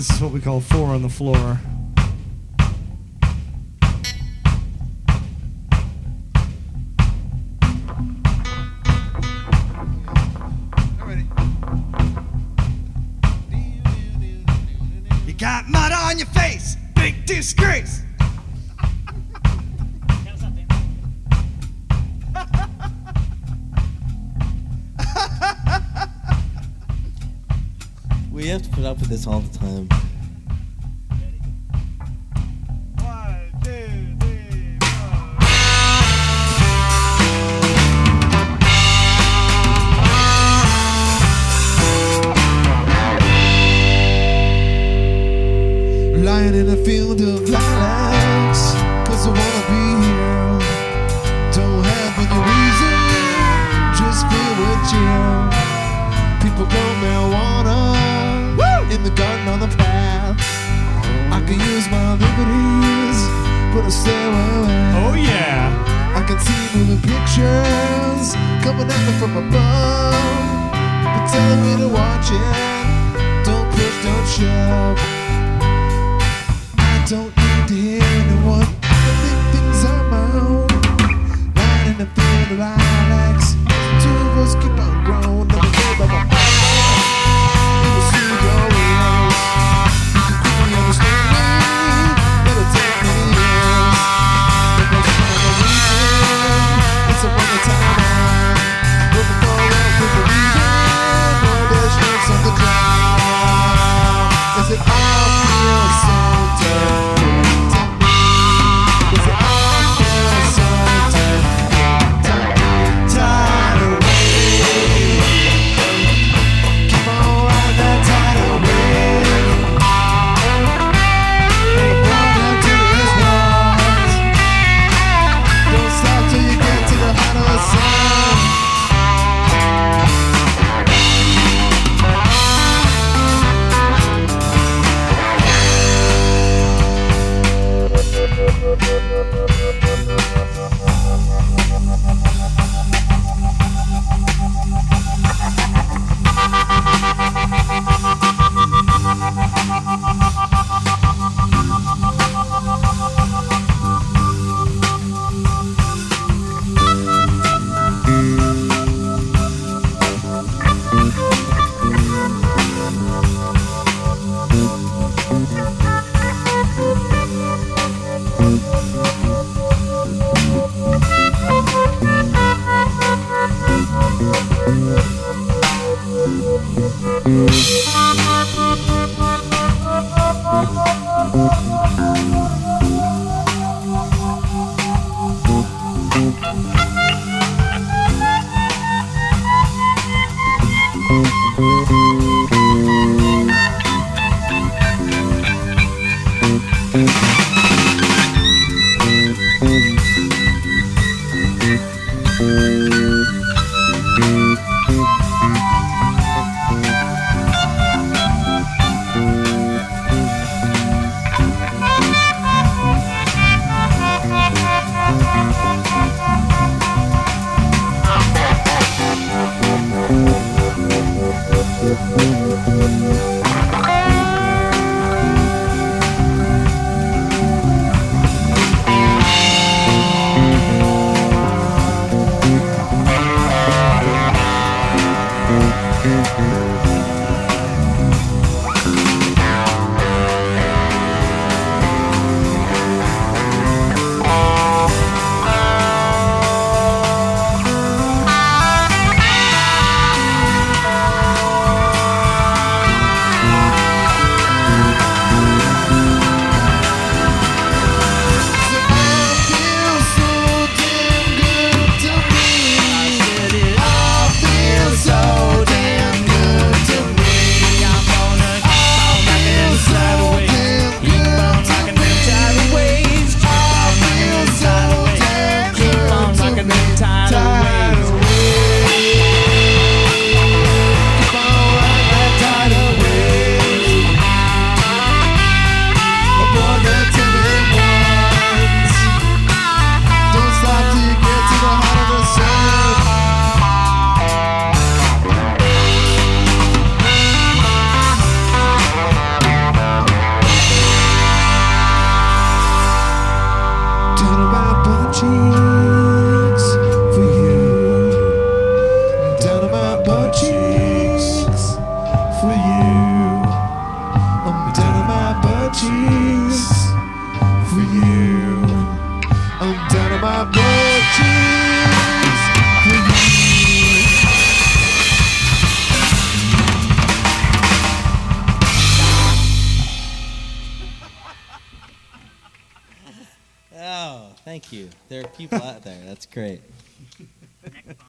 This is what we call 4 on the floor. You got mud on your face, big disgrace. We have to put up with this all the time. Lying in a field of lilacs, 'cause I wanna be here. Don't have any reason, just feel with chill. People grow marijuana in the garden on the path. I can use my liberties, but I stay away. Oh yeah. I can see moving pictures coming at me from above, but telling me to watch it. Don't push, don't shove. I don't need to hear anyone. I think things are my own. Lying in the field of lilacs, two of us keep on growing. Never know about my it will soon go ears. You can quickly understand me. It'll take many years. If there's another reason, it's a wonder time. Looking for what we believe in. No, there's no something drown. Is it all feel so different to me? Does it all feel so different to me? Tidal wave. Keep on riding that tidal wave. And run out to these walls. Don't stop till you get to the heart of the sun. cheeks for you. I'm down on my butt cheeks for you. Oh, thank you. There are people out there. That's great.